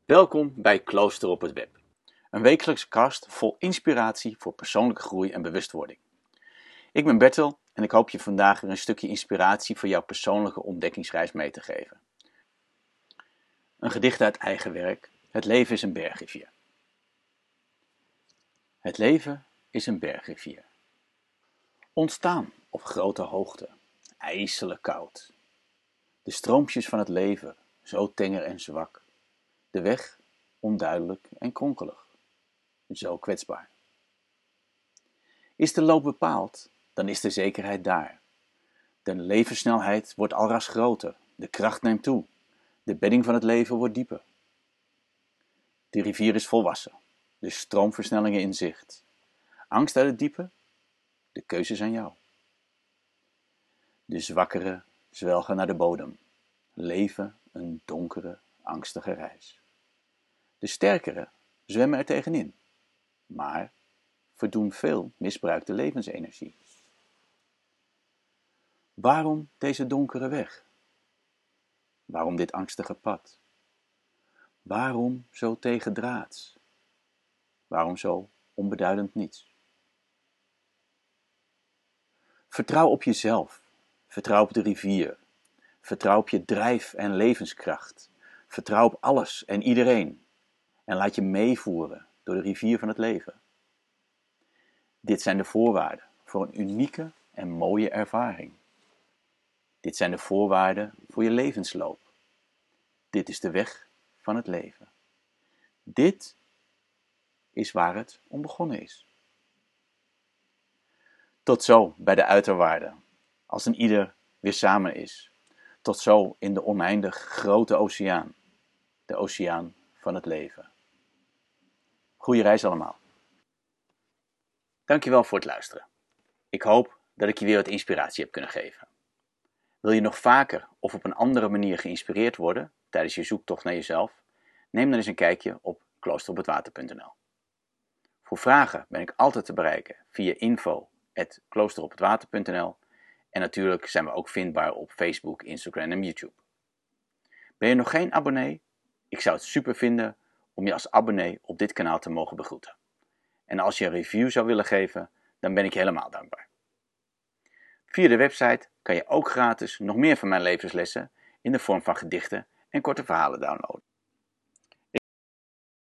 Welkom bij Klooster op het Web, een wekelijkse cast vol inspiratie voor persoonlijke groei en bewustwording. Ik ben Bertel en ik hoop je vandaag weer een stukje inspiratie voor jouw persoonlijke ontdekkingsreis mee te geven. Een gedicht uit eigen werk: Het leven is een bergrivier. Het leven is een bergrivier. Ontstaan op grote hoogte, ijselijk koud. De stroompjes van het leven, zo tenger en zwak. De weg onduidelijk en kronkelig, zo kwetsbaar. Is de loop bepaald, dan is de zekerheid daar. De levenssnelheid wordt alras groter, de kracht neemt toe, de bedding van het leven wordt dieper. De rivier is volwassen, de stroomversnellingen in zicht. Angst uit het diepe? De keuze is aan jou. De zwakkeren zwelgen naar de bodem, leven een donkere, angstige reis. De sterkeren zwemmen er tegenin, maar verdoen veel misbruikte levensenergie. Waarom deze donkere weg? Waarom dit angstige pad? Waarom zo tegendraads? Waarom zo onbeduidend niets? Vertrouw op jezelf, vertrouw op de rivier, vertrouw op je drijf en levenskracht, vertrouw op alles en iedereen en laat je meevoeren door de rivier van het leven. Dit zijn de voorwaarden voor een unieke en mooie ervaring. Dit zijn de voorwaarden voor je levensloop. Dit is de weg van het leven. Dit is waar het om begonnen is. Tot zo bij de uiterwaarden, als een ieder weer samen is. Tot zo in de oneindig grote oceaan, de oceaan van het leven. Goeie reis allemaal. Dankjewel voor het luisteren. Ik hoop dat ik je weer wat inspiratie heb kunnen geven. Wil je nog vaker of op een andere manier geïnspireerd worden tijdens je zoektocht naar jezelf? Neem dan eens een kijkje op kloosterophetwater.nl. Voor vragen ben ik altijd te bereiken via info@kloosterophetwater.nl en natuurlijk zijn we ook vindbaar op Facebook, Instagram en YouTube. Ben je nog geen abonnee? Ik zou het super vinden om je als abonnee op dit kanaal te mogen begroeten. En als je een review zou willen geven, dan ben ik je helemaal dankbaar. Via de website kan je ook gratis nog meer van mijn levenslessen in de vorm van gedichten en korte verhalen downloaden.